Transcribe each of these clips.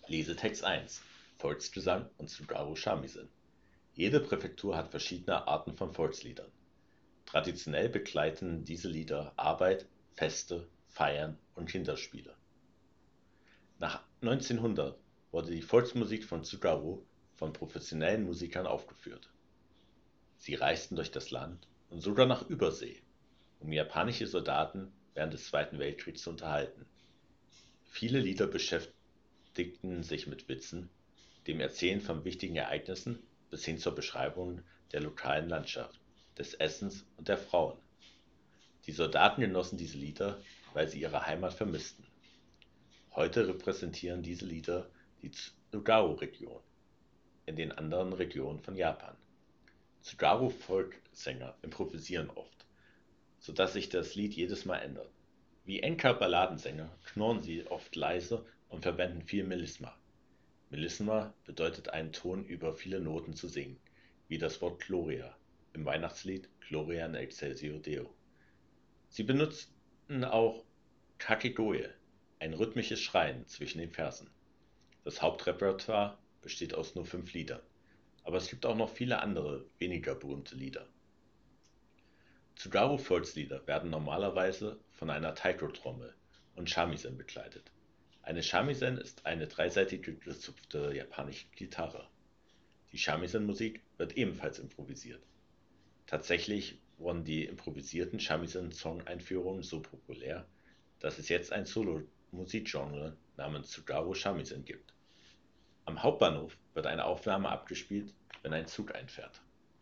Lesetext 1: Volksgesang und Tsugaru Shamisen. Jede Präfektur hat verschiedene Arten von Volksliedern. Traditionell begleiten diese Lieder Arbeit, Feste, Feiern und Kinderspiele. Nach 1900 wurde die Volksmusik von Tsugaru von professionellen Musikern aufgeführt. Sie reisten durch das Land und sogar nach Übersee, um japanische Soldaten während des Zweiten Weltkriegs zu unterhalten. Viele Lieder beschäftigten sich mit Witzen, dem Erzählen von wichtigen Ereignissen bis hin zur Beschreibung der lokalen Landschaft, des Essens und der Frauen. Die Soldaten genossen diese Lieder, weil sie ihre Heimat vermissten. Heute repräsentieren diese Lieder die Tsugaru-Region in den anderen Regionen von Japan. Tsugaru-Volkssänger improvisieren oft, sodass sich das Lied jedes Mal ändert. Wie Enka-Balladensänger knurren sie oft leise und verwenden viel Melisma. Melisma bedeutet, einen Ton über viele Noten zu singen, wie das Wort Gloria im Weihnachtslied Gloria in Excelsior Deo. Sie benutzen auch Kakegoe, ein rhythmisches Schreien zwischen den Versen. Das Hauptrepertoire besteht aus nur 5 Liedern, aber es gibt auch noch viele andere, weniger berühmte Lieder. Tsugaru-Volkslieder werden normalerweise von einer Taiko-Trommel und Shamisen begleitet. Eine Shamisen ist eine dreiseitige gezupfte japanische Gitarre. Die Shamisen-Musik wird ebenfalls improvisiert. Tatsächlich wurden die improvisierten Shamisen-Song-Einführungen so populär, dass es jetzt ein Solo-Musikgenre namens Tsugaru Shamisen gibt. Am Hauptbahnhof wird eine Aufnahme abgespielt, wenn ein Zug einfährt.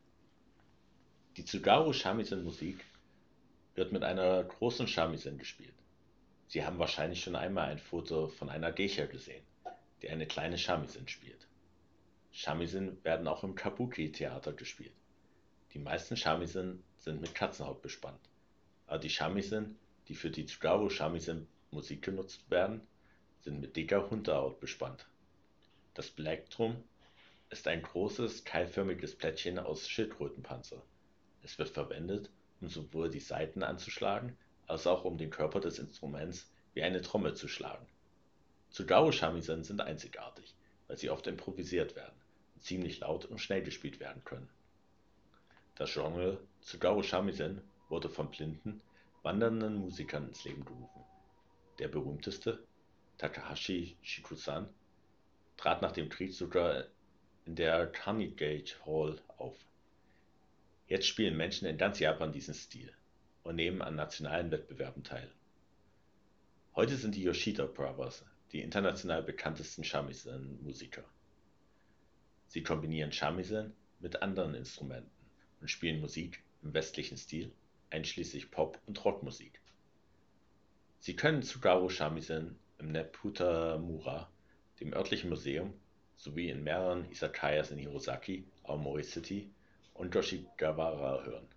Die Tsugaru Shamisen-Musik wird mit einer großen Shamisen gespielt. Sie haben wahrscheinlich schon einmal ein Foto von einer Geisha gesehen, die eine kleine Shamisen spielt. Shamisen werden auch im Kabuki-Theater gespielt. Die meisten Shamisen sind mit Katzenhaut bespannt, aber die Shamisen, die für die Tsugaru Shamisen Musik genutzt werden, sind mit dicker Hundehaut bespannt. Das Black Drum ist ein großes, keilförmiges Plättchen aus Schildkrötenpanzer. Es wird verwendet, um sowohl die Saiten anzuschlagen, als auch um den Körper des Instruments wie eine Trommel zu schlagen. Tsugaru Shamisen sind einzigartig, weil sie oft improvisiert werden und ziemlich laut und schnell gespielt werden können. Das Genre Tsugaru Shamisen wurde von blinden, wandernden Musikern ins Leben gerufen. Der berühmteste, Takahashi Shikoku-san, trat nach dem Krieg sogar in der Carnegie Hall auf. Jetzt spielen Menschen in ganz Japan diesen Stil und nehmen an nationalen Wettbewerben teil. Heute sind die Yoshida Brothers die international bekanntesten Shamisen-Musiker. Sie kombinieren Shamisen mit anderen Instrumenten und spielen Musik im westlichen Stil, einschließlich Pop- und Rockmusik. Sie können Tsugaru Shamisen im Neputamura, dem örtlichen Museum, sowie in mehreren Izakayas in Hirosaki, Aomori City und Yoshigawara hören.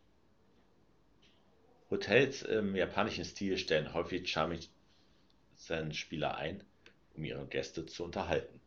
Hotels im japanischen Stil stellen häufig Shamisen-Spieler ein, um ihre Gäste zu unterhalten.